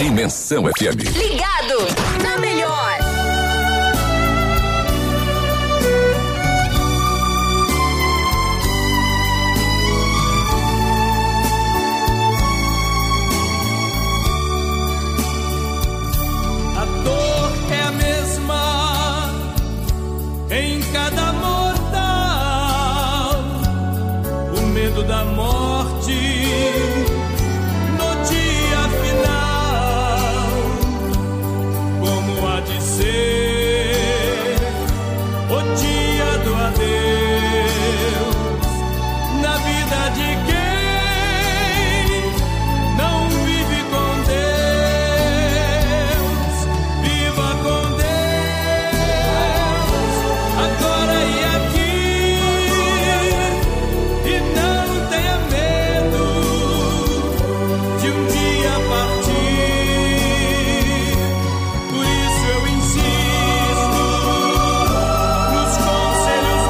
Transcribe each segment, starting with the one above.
Dimensão FM. Ligado na melhor. A dor é a mesma em cada mortal, o medo da morte no dia final. Como há de ser o dia do adeus na vida de quem não vive com Deus. Viva com Deus agora e aqui, e não tenha medo de um dia partir. Por isso eu insisto nos conselhos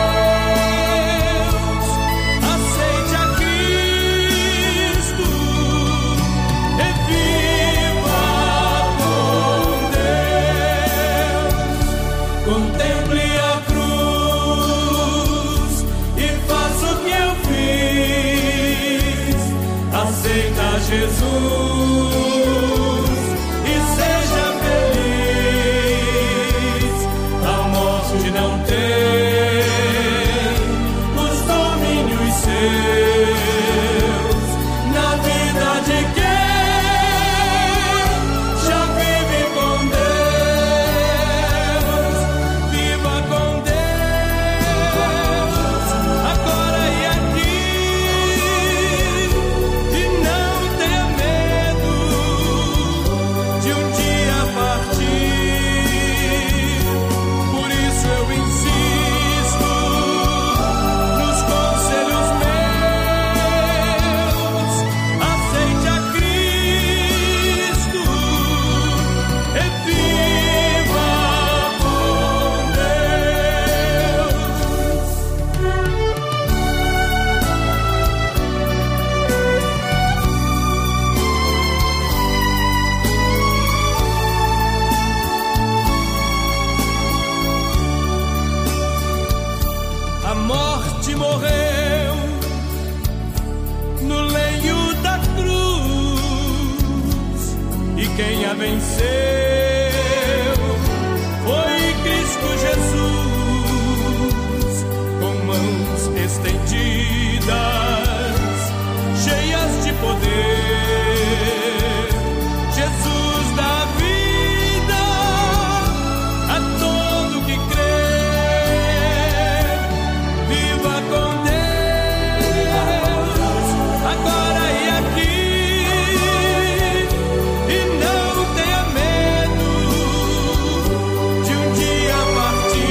meus: aceite a Cristo e viva com Deus. Contemple a cruz e faça o que eu fiz. Aceita Jesus e seja feliz. A morte não tem os domínios seus na vida de quem já vive com Deus. Viva com Deus agora e aqui, e não tenha medo de um dia partir. Por isso eu insisto nos conselhos meus: aceite a Cristo e viva com Deus. A morte morreu no leio da cruz, e quem a venceu foi Cristo Jesus. Com mãos estendidas, cheias de poder, Jesus dá vida a todo que crê. Viva com Deus agora e aqui, e não tenha medo de um dia partir.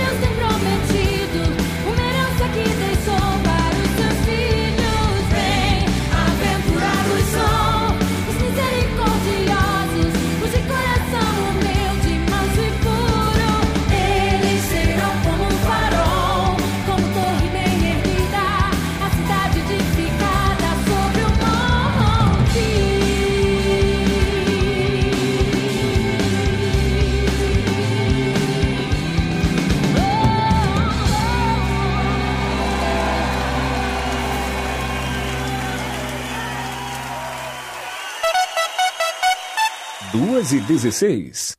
2h16.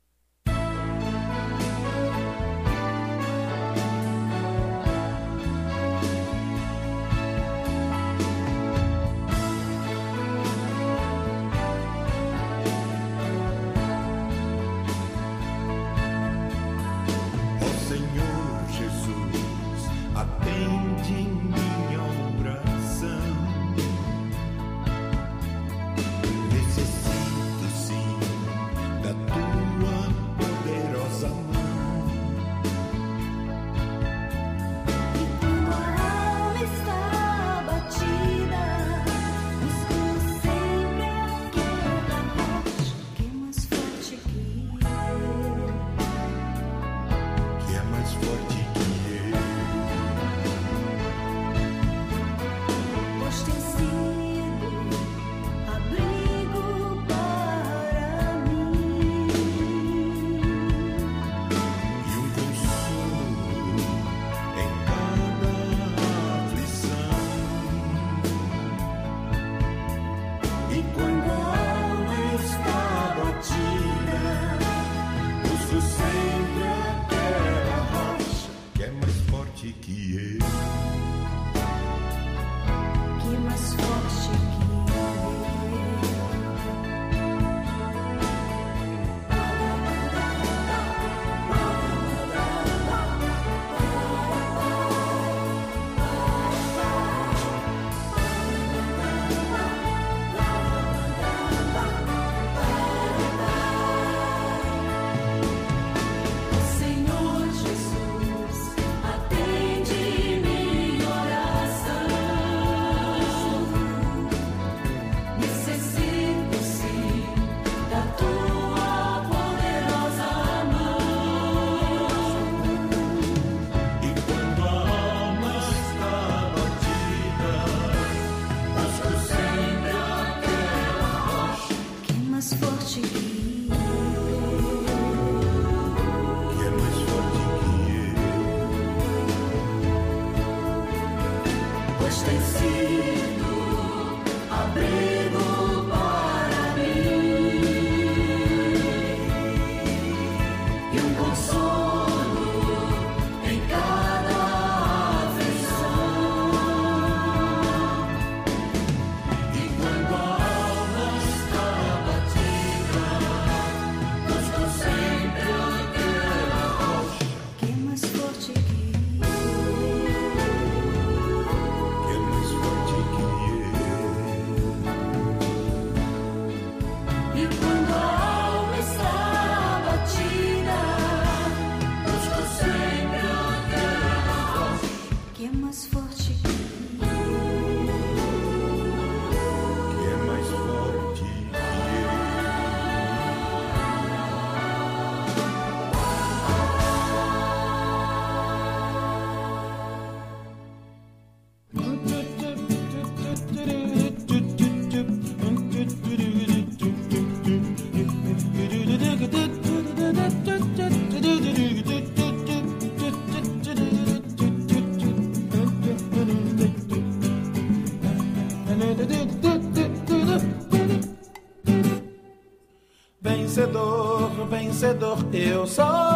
Vencedor eu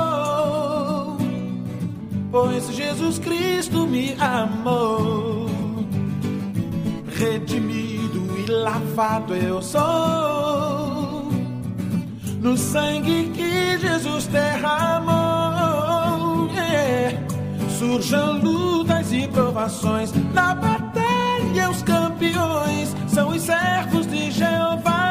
sou, pois Jesus Cristo me amou. Redimido e lavado eu sou, no sangue que Jesus derramou. Surjam lutas e provações, na batalha os campeões são os servos de Jeová.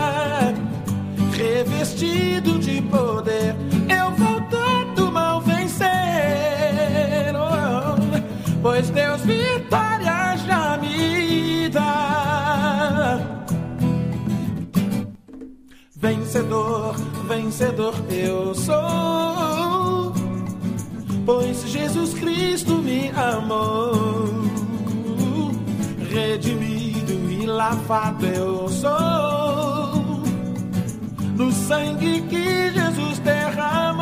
Revestido de poder, eu vou todo mal vencer. pois Deus vitória já me dá. Vencedor, vencedor eu sou, pois Jesus Cristo me amou. Redimido e lavado eu sou, no sangue que Jesus derramou.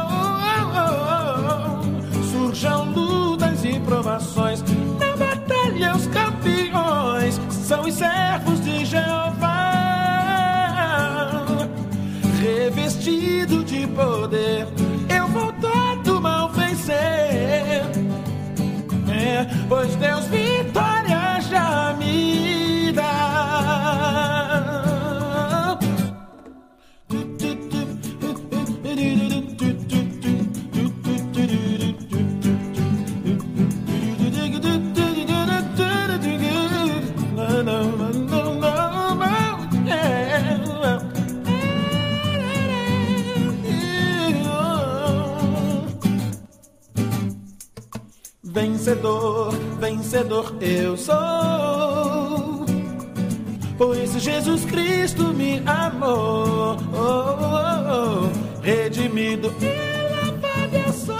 Surjam lutas e provações, na batalha os campeões são os servos de Jeová. Revestido de poder, eu vou todo mal vencer, pois Deus vitória já me dá. Vencedor, vencedor eu sou, pois Jesus Cristo me amou. Redimido e lavado eu sou,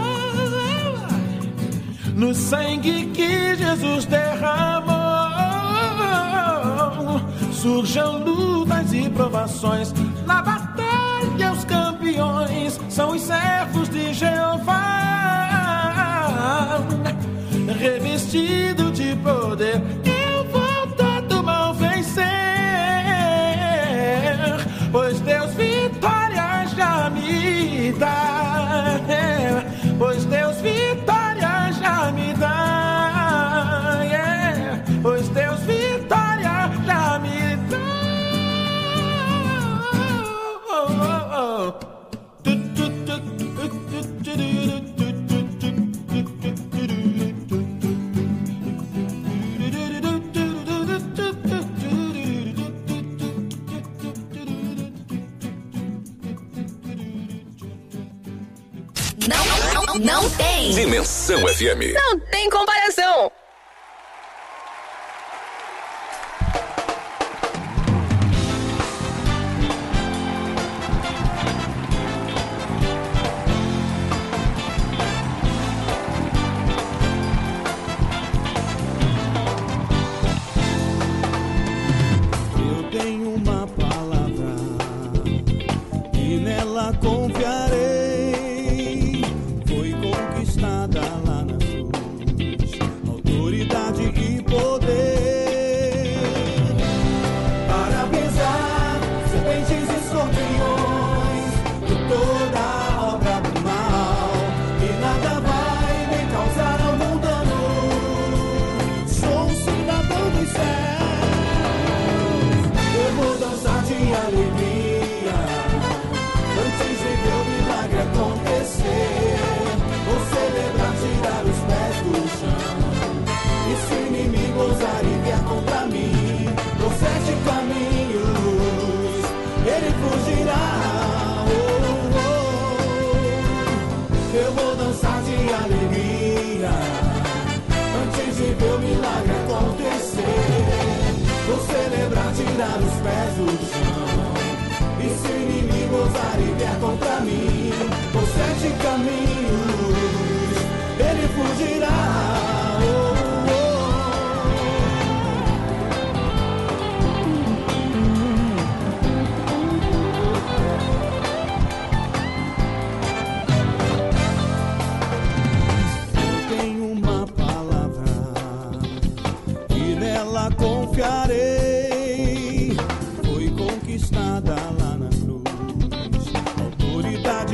no sangue que Jesus derramou. Surjam lutas e provações, na batalha os campeões são os servos de Jeová. Revestido de poder, eu vou todo mal vencer, pois Deus vitória já me dá. Pois Deus vitória já me dá. Pois Deus vitória já me dá. Não tem. Dimensão FM. Não tem comparação. Eu tenho uma palavra e nela confiarei. Lá na cruz, autoridade e poder para pisar serpentes e escorpiões, por toda a obra do mal, e nada vai me causar algum dano. Sou um cidadão dos céus, eu vou dançar de alegria antes de ver o milagre acontecer. Vou celebrar, tirar os pés do chão, e se o inimigo ousar e vier contra mim, por 7 caminhos ele fugirá. Eu vou dançar de alegria antes de ver o milagre acontecer. Vou celebrar, tirar os pés do chão, e se o inimigo ousar e vier contra mim, por 7 caminhos ele fugirá. Eu tenho uma palavra e nela confiarei. Foi conquistada lá na cruz, autoridade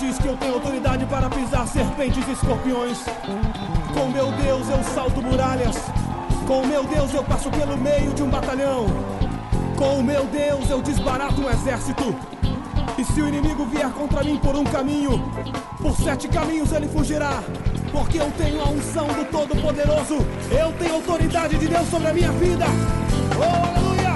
diz que eu tenho autoridade para pisar serpentes e escorpiões. Com meu Deus eu salto muralhas. Com meu Deus eu passo pelo meio de um batalhão. Com meu Deus eu desbarato um exército. E se o inimigo vier contra mim por um caminho, por 7 caminhos ele fugirá. Porque eu tenho a unção do Todo-Poderoso. Eu tenho autoridade de Deus sobre a minha vida. Oh, aleluia!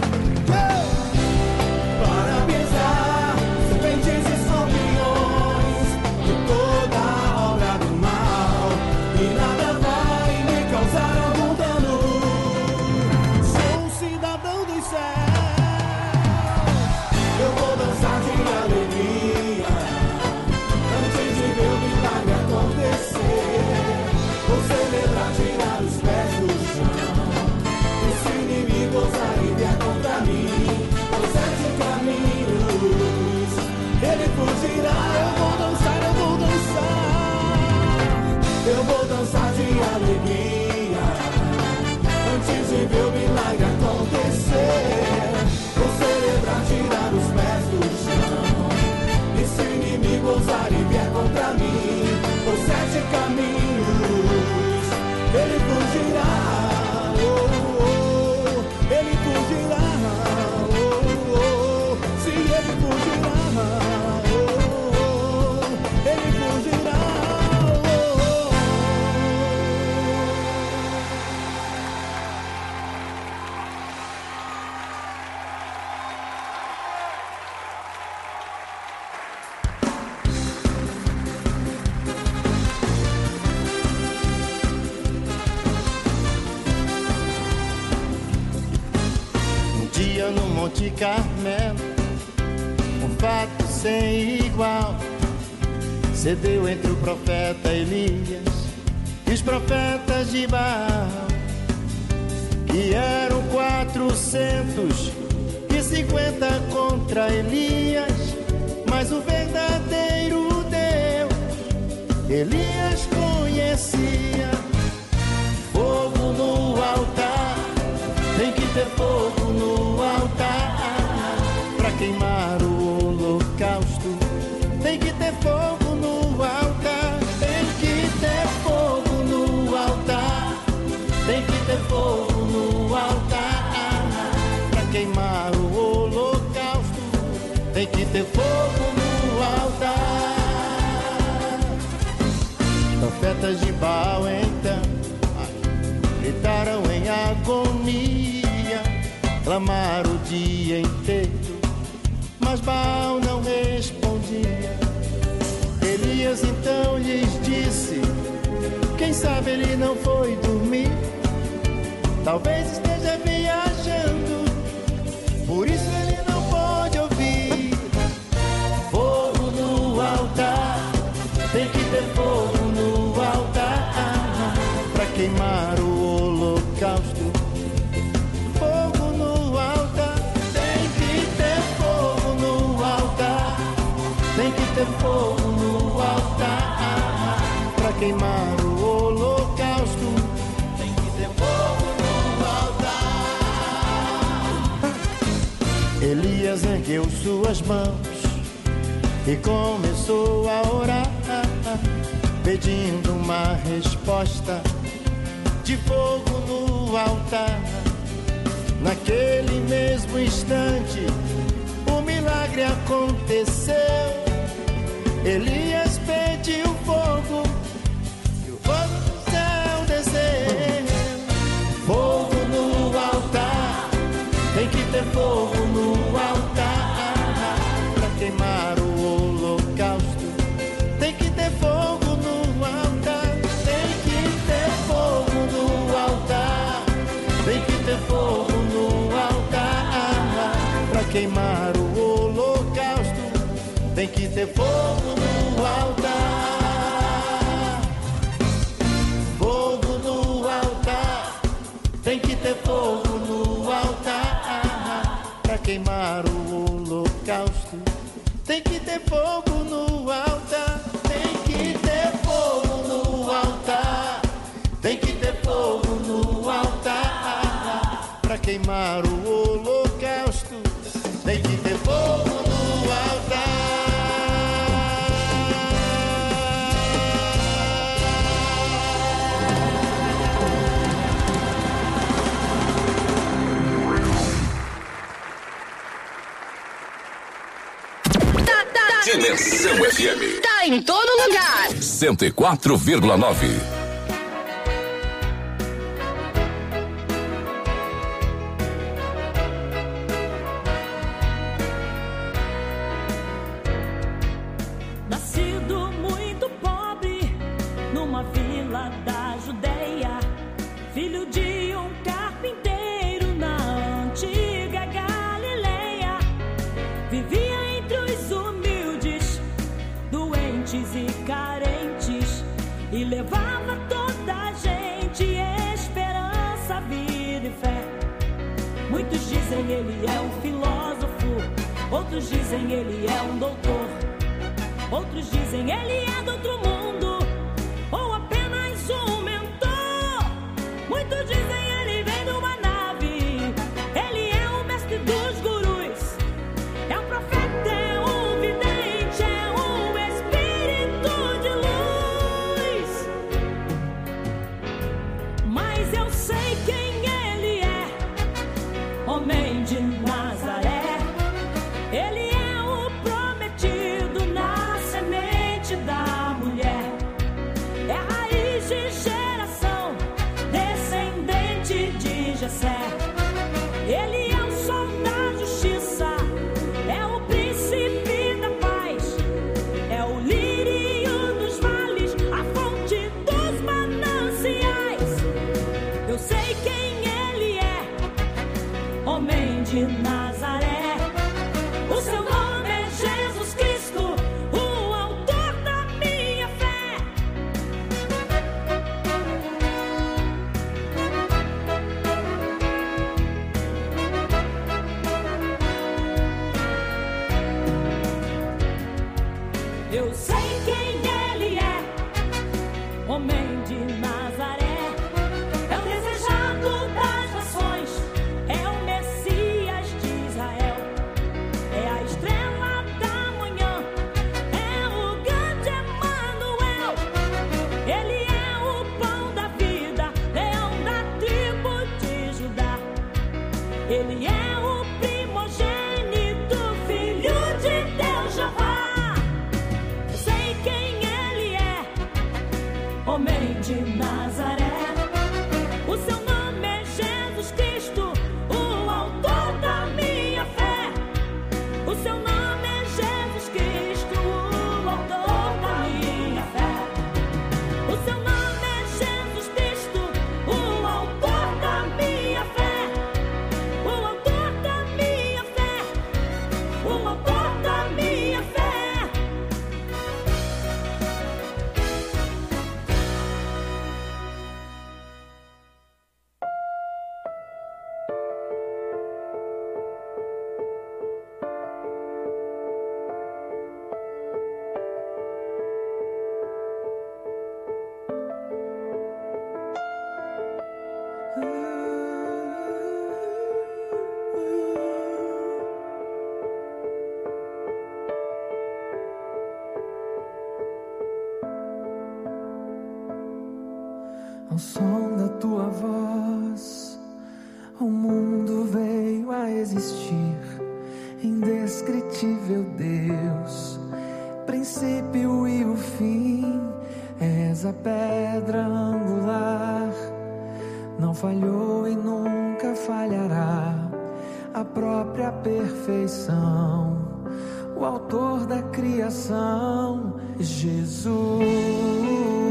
Para pisar serpentes e escorpiões de toda obra do mal, e nada vai me causar algum dano. Sou um cidadão dos céus. Eu vou dançar de alegria antes de ver o milagre acontecer. Vou celebrar, tirar os pés do chão. E se o inimigo ousar e vier contra mim, por 7 caminhos ele fugirá. Eu vou dançar, eu vou dançar. Eu vou dançar de alegria antes de ver o milagre acontecer. Vou celebrar, tirar os pés do chão. E se o inimigo ousar e vier contra mim, por 7 caminhos ele fugirá. Oh, oh, ele fugirá. Oh, oh, se ele fugirá. Oh, oh, ele fugirá. Oh, oh. Um dia no Monte Carmelo, um fato sem igual cedeu entre o profeta Elias e os profetas de Baal, que eram 450 contra Elias, mas o verdadeiro Deus Elias conhecia. Fogo no altar, tem que ter fogo no altar pra queimar o holocausto. Tem que ter fogo no altar, tem que ter fogo no altar, tem que ter fogo no altar pra queimar o holocausto. Tem que ter fogo no altar. Profetas de Baal então gritaram em agonia, clamaram o dia inteiro, mas Baal não respondia. Elias então lhes disse: quem sabe ele não foi dormir, talvez esteja viajando, por isso ele não pode ouvir. Fogo no altar, tem que ter fogo no altar pra queimar o holocausto. Fogo no altar, tem que ter fogo no altar, tem que ter fogo no altar pra queimar o holocausto. Tem que ter fogo no altar. Elias ergueu suas mãos e começou a orar, pedindo uma resposta de fogo no altar. Naquele mesmo instante o milagre aconteceu. Elias pediu fogo e o fogo do céu desceu. Fogo no altar, tem que ter fogo no altar pra queimar o holocausto. Tem que ter fogo no altar, tem que ter fogo no altar, tem que ter fogo no altar pra queimar o holocausto. Tem que ter fogo no altar. Fogo no altar, tem que ter fogo no altar pra queimar o holocausto. Tem que ter fogo no altar, tem que ter fogo no altar, tem que ter fogo no altar pra queimar o holocausto. Tem que ter fogo no altar. Dimensão FM. Tá em todo lugar. 104,9. Nascido muito pobre, numa vila da Judeia, filho de um carpinteiro na antiga Galileia, vivia entre os humildes, doentes e carentes, e levava toda a gente esperança, vida e fé. Muitos dizem ele é um filósofo, outros dizem ele é um doutor, outros dizem ele é do outro mundo, ou apenas um mentor. Muitos dizem ele vem de uma nave, ele é o mestre dos gurus, é um profeta, é um vidente, é um espírito de luz. Mas eu sei quem ele é, homem de Nazaré. Ele é o prometido na semente da mulher. É a raiz de geração, descendente de Jessé. Ele é o sol da justiça, é o príncipe da paz, é o lírio dos vales, a fonte dos mananciais. Eu sei quem ele é, homem de Nazaré. O seu nome é Jesus Cristo, o autor da minha fé. Eu sei quem ele é, homem de Nazaré. É o desejado das nações, é o Messias de Israel. É a estrela da manhã, é o grande Emanuel. Ele é o pão da vida, leão da tribo de Judá. Ele é o primogênito, filho de Deus Jeová. Eu sei quem ele é, homem de Nazaré. O seu nome é Jesus Cristo, o autor da minha fé. O seu nome é Jesus Cristo, o autor da minha fé. O seu nome é Jesus Cristo, o autor da minha fé. O autor da minha fé. O autor da minha fé. Ao som da tua voz, o mundo veio a existir. Indescritível Deus, princípio e o fim. És a pedra angular, não falhou e nunca falhará. A própria perfeição, o autor da criação, Jesus.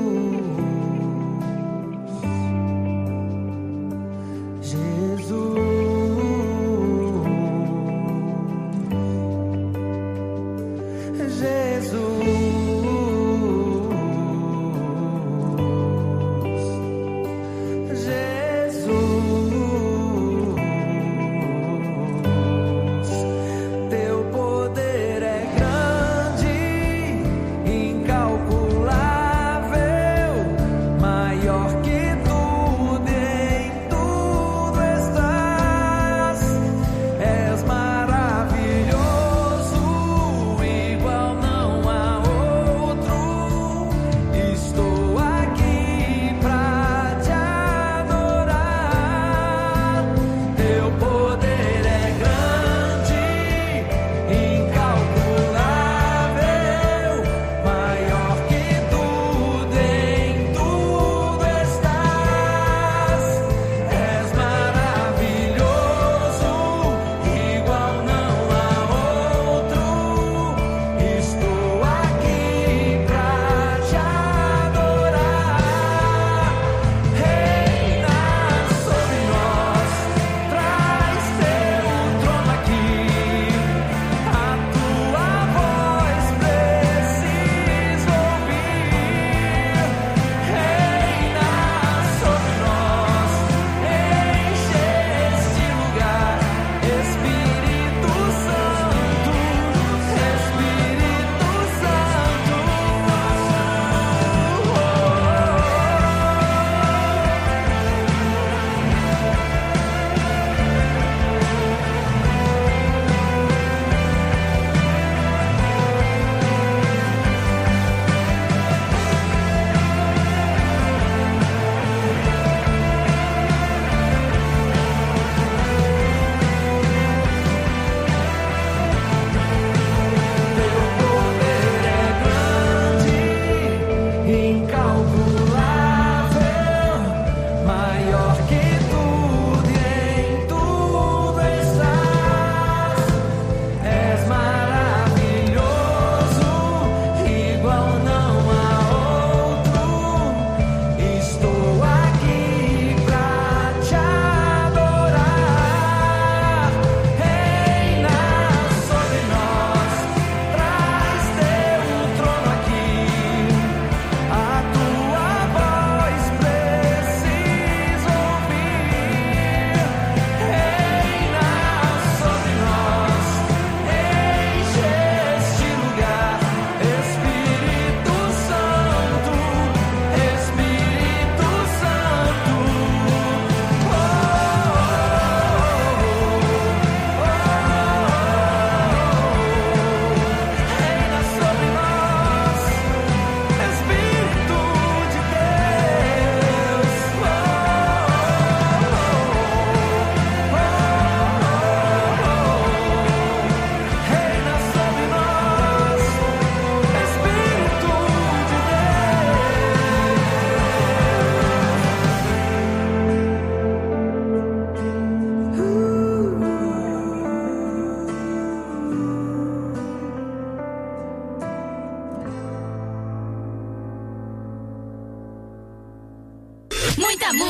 Teu poder é grande, incalculável.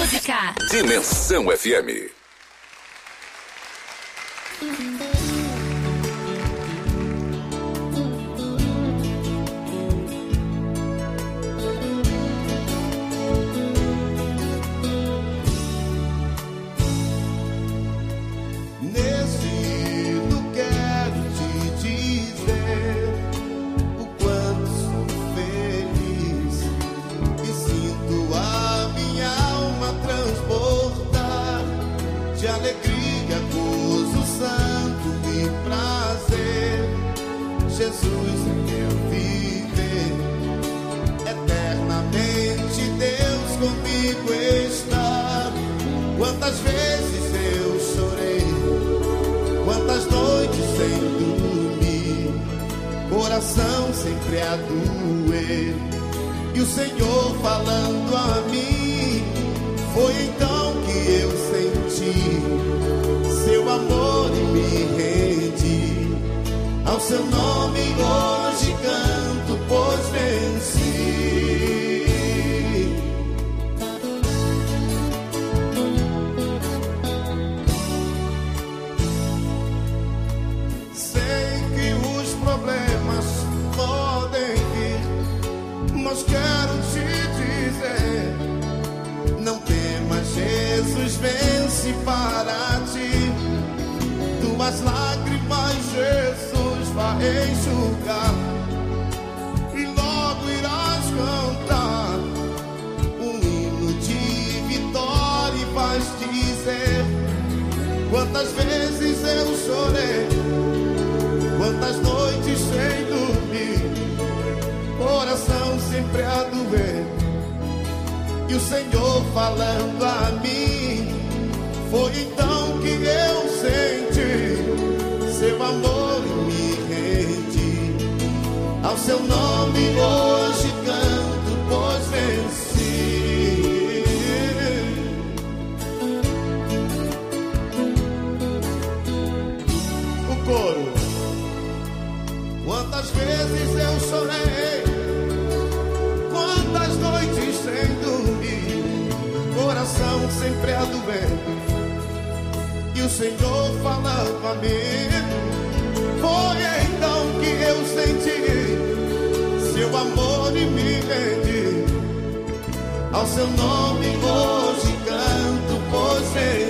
música. Dimensão FM. Jesus em meu viver, eternamente Deus comigo está. Quantas vezes eu chorei, quantas noites sem dormir, coração sempre a doer, e o Senhor falando a mim, foi então que eu senti seu amor e me rendi. Ao seu nome hoje canto, pois venci. Sei que os problemas podem vir, mas quero te dizer, não temas, Jesus vence para ti. Tuas lágrimas Jesus vai enxugar, e logo irás cantar um hino de vitória e vais dizer: quantas vezes eu chorei, quantas noites sem dormir, coração sempre a doer, e o Senhor falando a mim, foi então que eu senti seu amor e me rendi. Ao seu nome hoje canto, pois venci. O coro. Quantas vezes eu chorei, quantas noites sem dormir, coração sempre a doer, e o Senhor falando a mim, foi então que eu senti seu amor e me rendi. Ao seu nome hoje canto, pois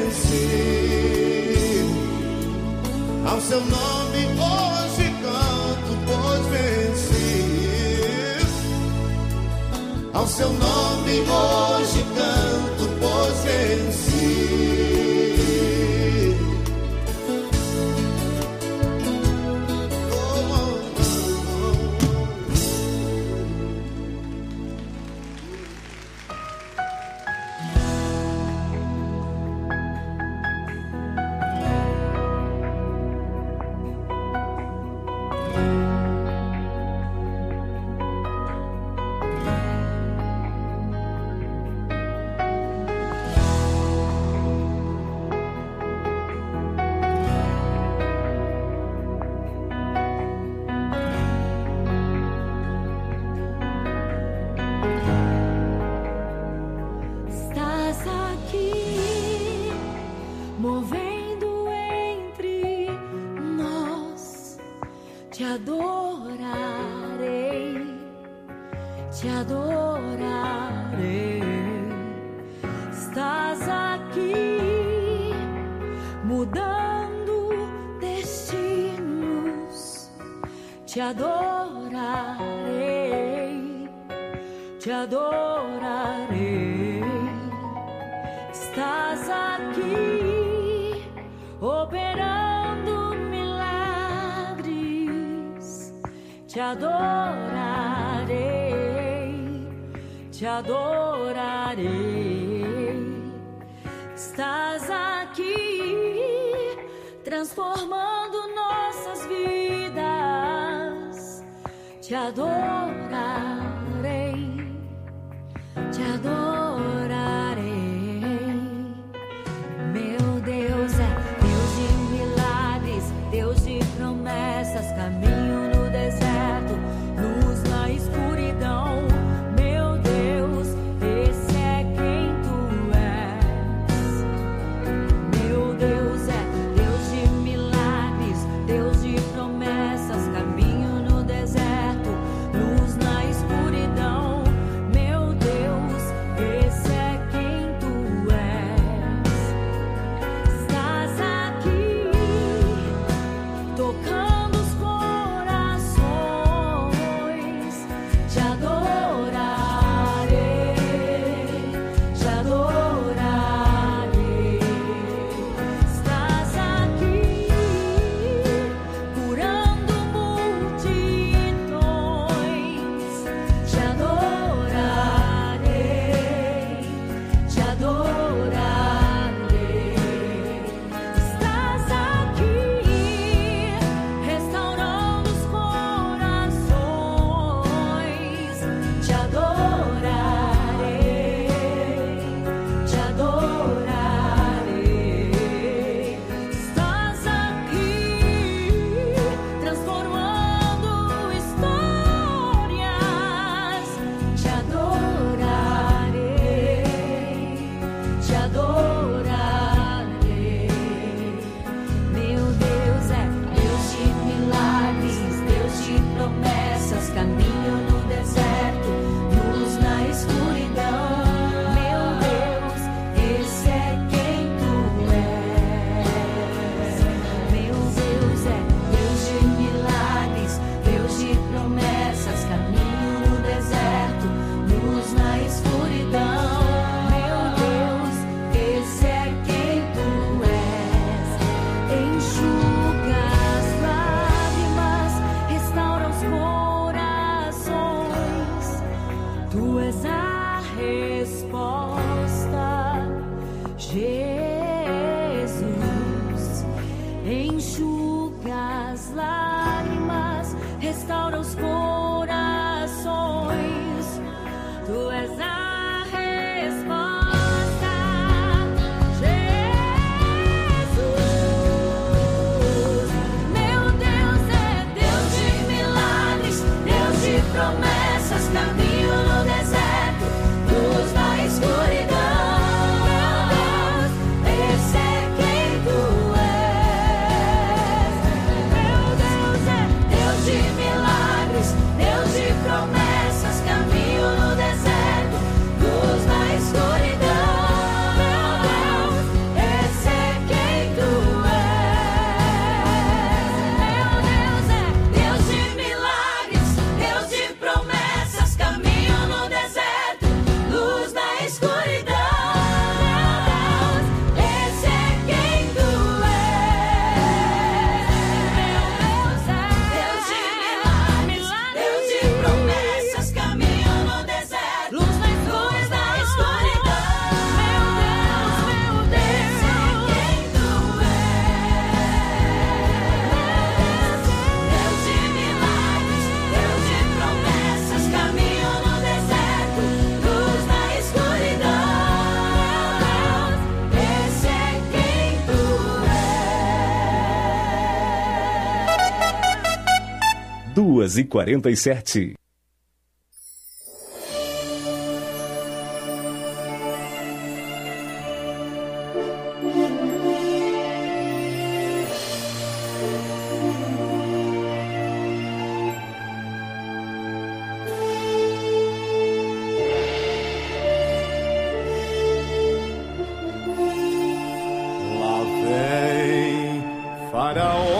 venci. Ao seu nome hoje canto, pois venci. Ao seu nome hoje canto, pois venci. Te adorarei, te adorarei. Estás aqui operando milagres. Te adorarei, te adorarei. Estás aqui transformando nossas vidas. Te adorarei, te adorarei. Meu Deus é Deus de milagres, Deus de promessas, caminho no deserto, luz na escuridão. Meu Deus, esse é quem tu és. enxuga as lágrimas, restaura os corações. Tu és a resposta, Jesus. Meu Deus é Deus de milagres, Deus de promessas, caminho no deserto, luz na escuridão. E 47. Lá vem Faraó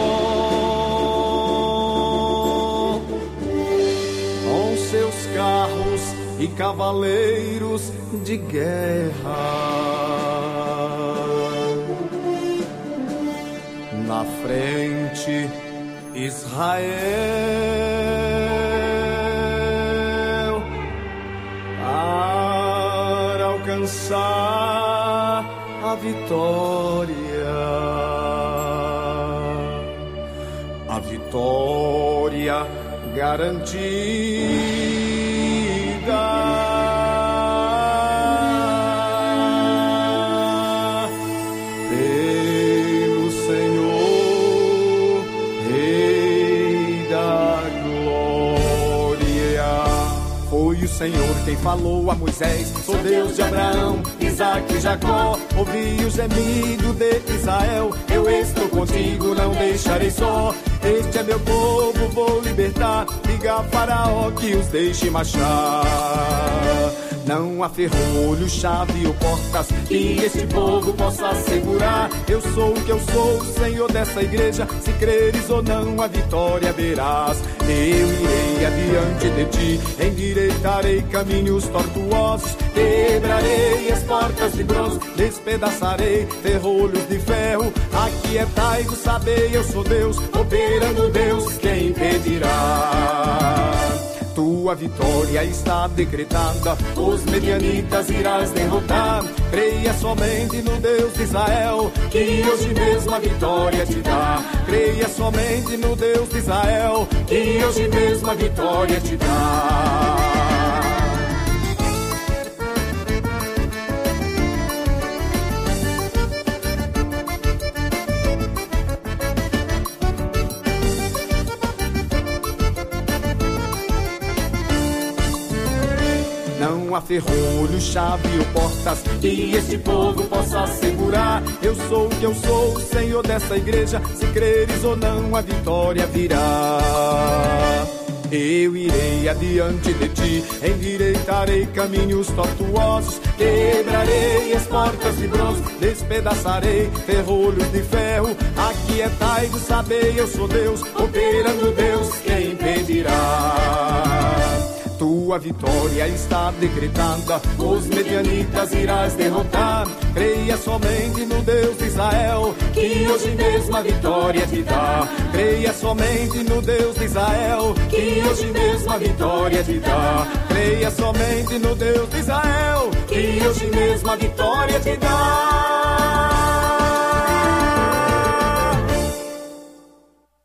e cavaleiros de guerra. Na frente, Israel, para alcançar a vitória. A vitória garantida pelo Senhor, Rei da Glória. Foi o Senhor quem falou a Moisés: sou Deus de Abraão, Isaque e Jacó. Ouvi o gemido de Israel, eu estou contigo, não deixarei só. Este é meu povo, vou libertar. Diga a Faraó que os deixe marchar. Não há ferrolho, chave ou portas que este povo possa segurar. Eu sou o que eu sou, Senhor dessa igreja. Se creres ou não, a vitória verás. Eu irei adiante de ti, endireitarei caminhos tortuosos. Quebrarei as portas de bronze, despedaçarei ferrolhos de ferro. Aquietai-vos, sabei, eu sou Deus, operando Deus, quem impedirá? Tua vitória está decretada, os medianitas irás derrotar. Creia somente no Deus de Israel, que hoje mesmo a vitória te dá. Creia somente no Deus de Israel, que hoje mesmo a vitória te dá. Não há ferrolho, chave ou portas que este povo possa segurar. Eu sou o que eu sou, Senhor dessa igreja. Se creres ou não, a vitória virá. Eu irei adiante de ti, endireitarei caminhos tortuosos. Quebrarei as portas de bronze, despedaçarei ferrolhos de ferro. Aquietai-vos, sabei, eu sou Deus, operando Deus, quem impedirá? Tua vitória está decretada, os medianitas irás derrotar. Creia somente no Deus de Israel, que hoje mesmo a vitória te dá. Creia somente no Deus de Israel, que hoje mesmo a vitória te dá. Creia somente no Deus de Israel, que hoje mesmo a vitória te dá.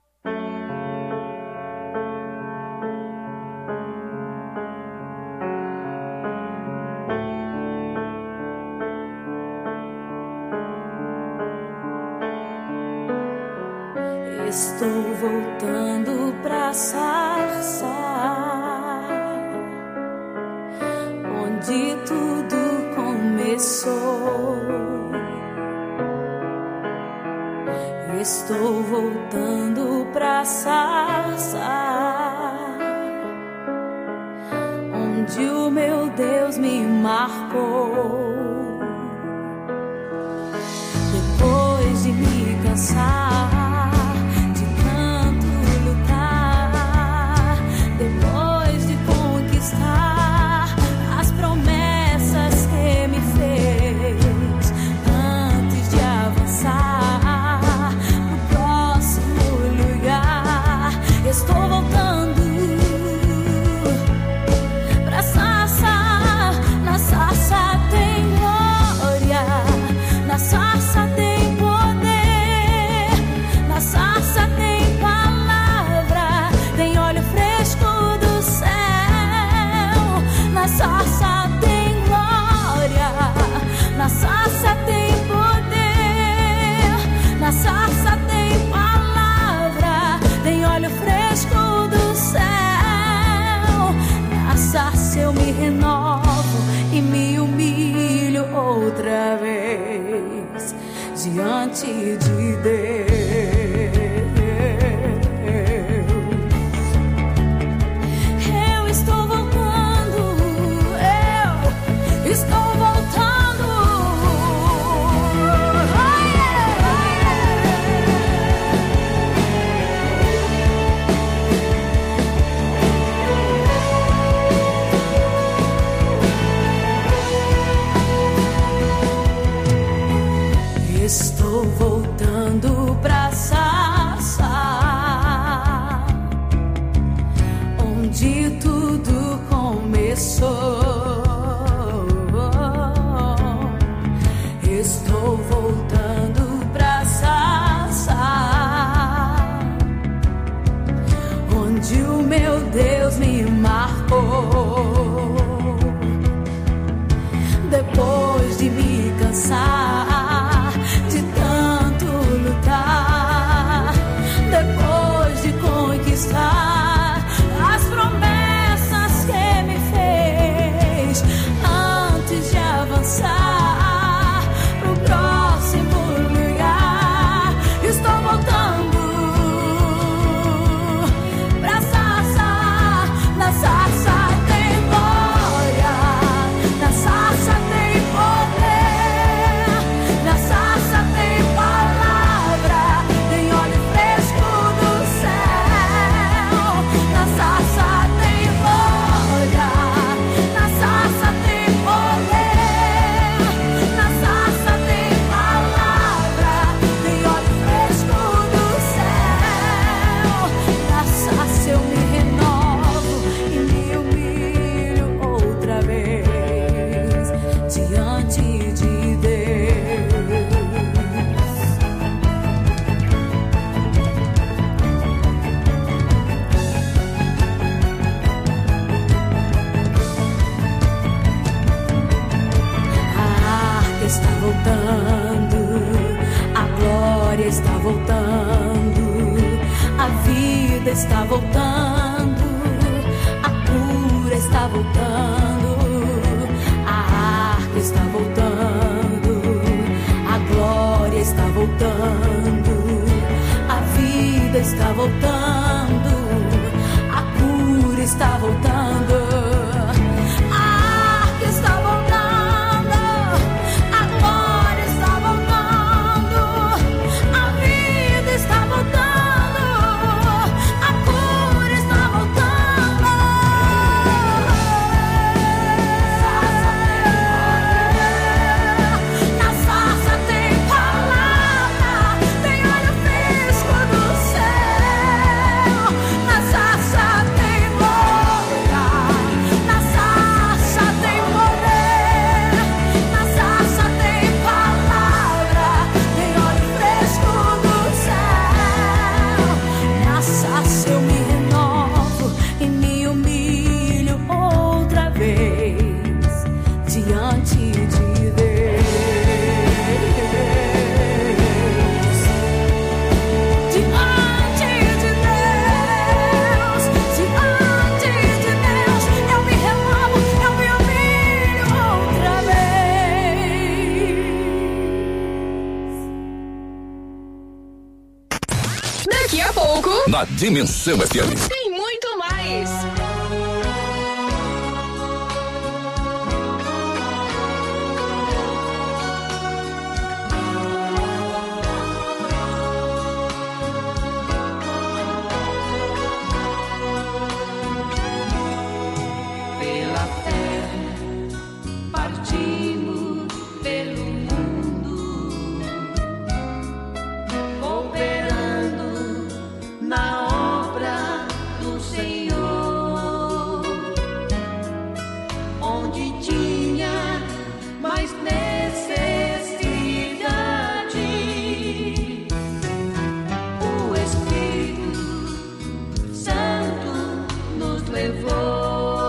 Estou voltando pra sarça, onde tudo começou. Estou voltando pra sarça, onde o meu Deus me marcou. Depois de me cansar de tanto lutar, depois de conquistar as promessas que me fez, antes de avançar no próximo lugar, estou voltando pra sarça. Na sarça tem glória, na sarça tem poder, na sarça tem palavra, tem óleo fresco do céu. Na sarça tem glória, na sarça tem poder, na sarça tem palavra, tem óleo fresco do céu. Na sarça eu me renovo e me humilho outra vez diante de Deus. Eu estou voltando, eu estou voltando. Estou voltando pra sarça, onde tudo começou. Estou voltando pra sarça, onde o meu Deus me marcou. Depois de me cansar de tanto lutar, depois de conquistar as promessas que me fez, antes de avançar pro próximo lugar, estou voltando pra sarça. Na sarça tem glória, na sarça tem poder, na sarça tem palavra, tem óleo fresco do céu. Na sarça tem glória, na sarça tem poder, na sarça tem palavra, tem óleo fresco do céu. Na sarça eu me renovo e me humilho outra vez diante de Deus. A arca está voltando, a glória está voltando, a vida está voltando, a cura está voltando, a arca está voltando, a glória está voltando, a vida está voltando, a cura está voltando. A arca está voltando, a glória está voltando, a vida está voltando, a cura está voltando. Na sarça tem palavra, Daqui a pouco, Na Dimensão FM. tem muito mais. Pela fé, partimos pelo mundo, cooperando na obra do Senhor, onde tinha mais necessidade. O Espírito Santo nos levou.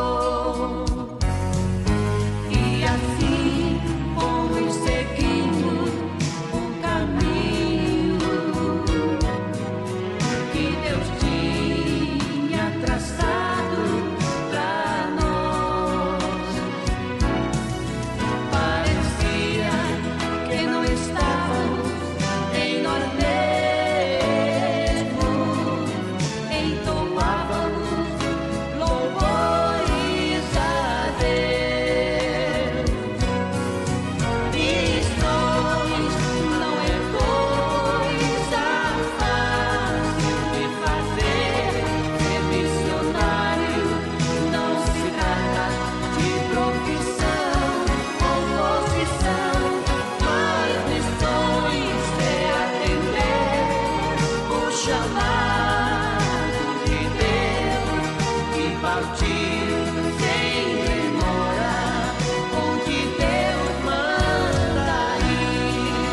E assim fomos seguindo o caminho que Deus tinha traçado pra nós. Parecia que não estávamos em nós mesmos, entoávamos louvores a Deus. Missões não é coisa fácil de fazer. Ser missionário não se trata de profissão ou posição, mas missões é atender o chamado de Deus e partir sem demora onde Deus manda ir.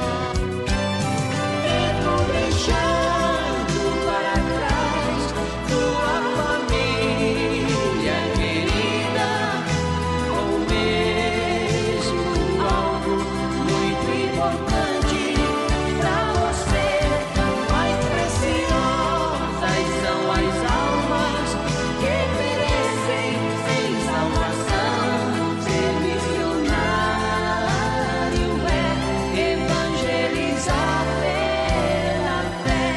Pedro deixando para trás sua família querida, ou mesmo algo muito importante pra você. Mais preciosas são as almas que perecem sem salvação. Ser missionário é evangelizar pela fé.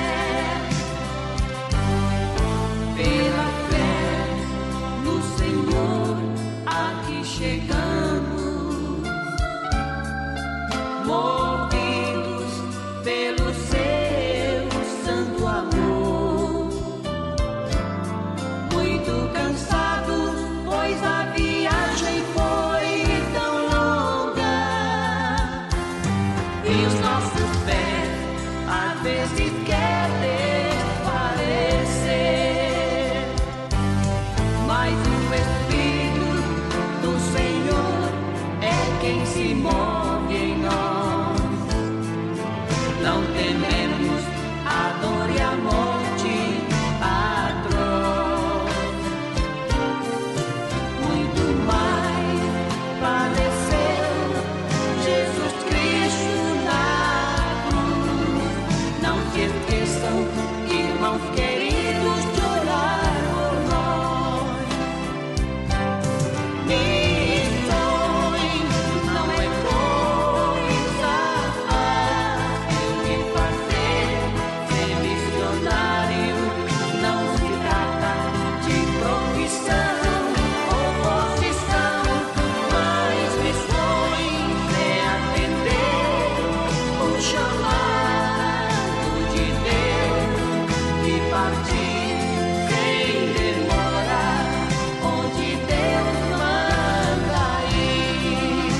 Pela fé no Senhor aqui chegamos, movidos pelo seu santo amor, muito cansados, pois a viagem foi tão longa e os nossos pés às vezes querem desfalecer, mas o Espírito do Senhor é quem se move em nós. Não tememos a dor e a morte atroz. Muito mais padeceu Jesus Cristo na cruz. Não se esqueçam, irmãos queridos, de orar por nós. Missões não é coisa fácil de fazer. Ser missionário não se trata de profissão ou posição, mas missões é atender o chamado de Deus e partir sem demora onde Deus manda ir.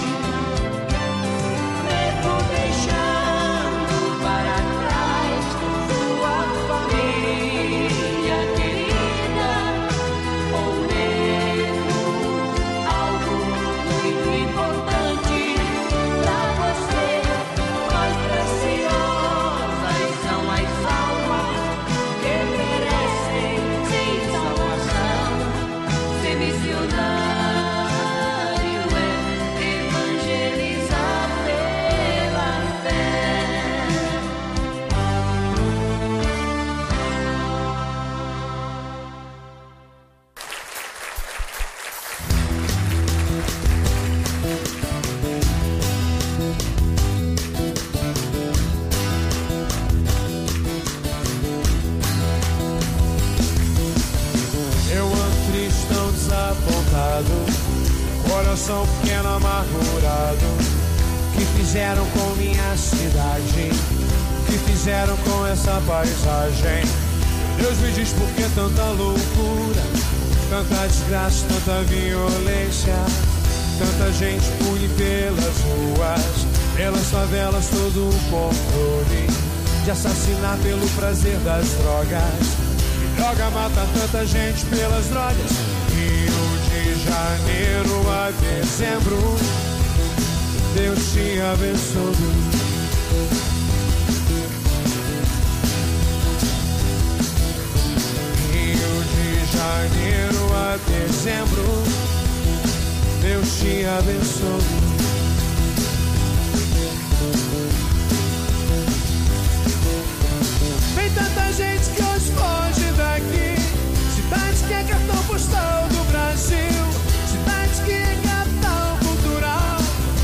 Mesmo deixando para trás sua família querida, ou mesmo algo muito importante pra você. Mais preciosas são as almas que perecem passado, coração pequeno amargurado. Que fizeram com minha cidade, que fizeram com essa paisagem. Deus me diz por que tanta loucura, tanta desgraça, tanta violência, tanta gente pune pelas ruas, pelas favelas, todo o controle de assassinar pelo prazer das drogas. E droga mata tanta gente pelas drogas. Rio de Janeiro a dezembro, Deus te abençoe. Rio de Janeiro a dezembro, Deus te abençoe. Vem tanta gente que hoje foge daqui, cidade que é cartão postal do Brasil, cidade que é capital cultural,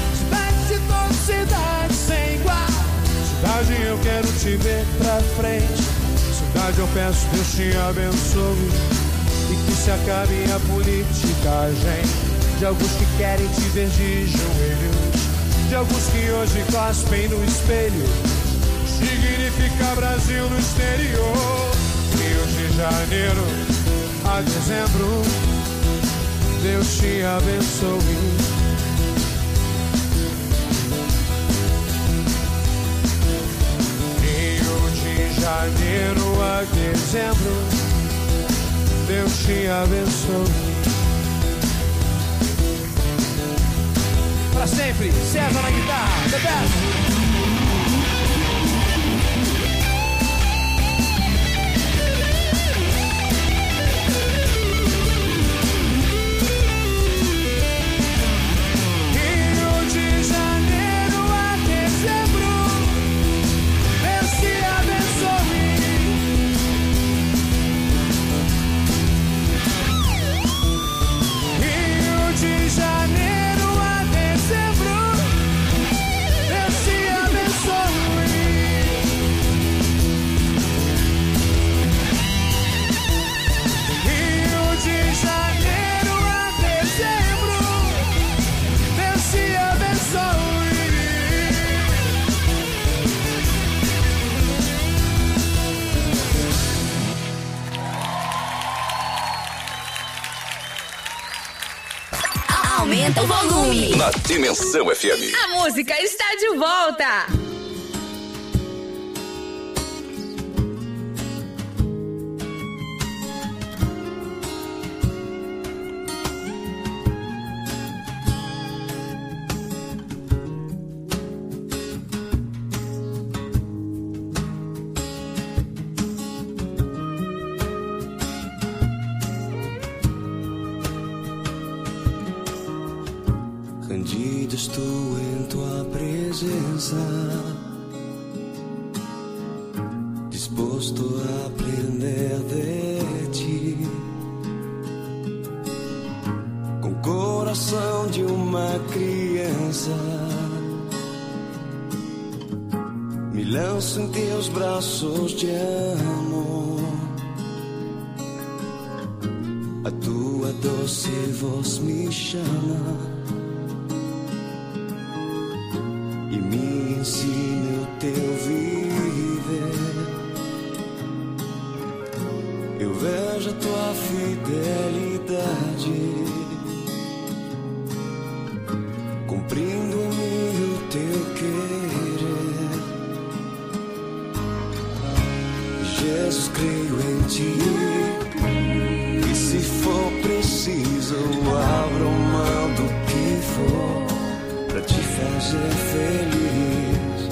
cidade sem igual. Cidade, eu quero te ver pra frente. Cidade, eu peço Deus te abençoe e que se acabe a politicagem de alguns que querem te ver de joelhos, de alguns que hoje cospem no espelho. Significa Brasil no exterior. Rio de Janeiro a dezembro, Deus te abençoe. Janeiro a dezembro, Deus te abençoe. Pra sempre, César na guitarra, the best. Aumenta o volume. Na Dimensão FM. A música está de volta. Candido estou em tua presença, disposto a aprender de ti, com coração de uma criança. Me lanço em teus braços de amor, a tua doce voz me chama e me ensina o teu viver. Eu vejo a tua fidelidade, cumprindo em mim o teu querer. Jesus, creio em ti, e se for preciso abro mão do que for pra te fazer feliz.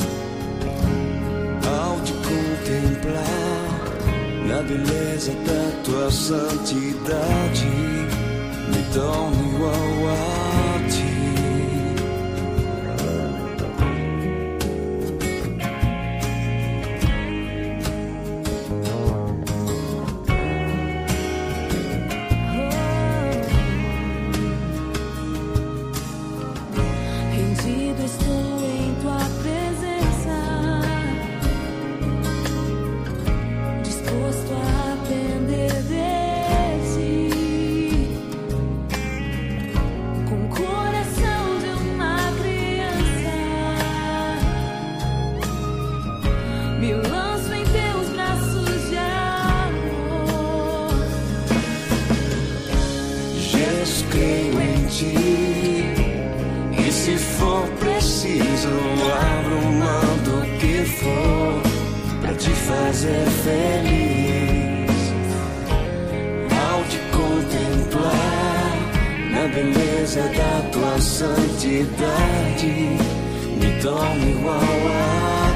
Ao te contemplar na beleza da tua santidade, me torno igual a ti. Rendido estou em tua presença, disposto a aprender de ti, preciso, abro mão do que for pra te fazer feliz. Ao te contemplar na beleza da tua santidade, me torno igual a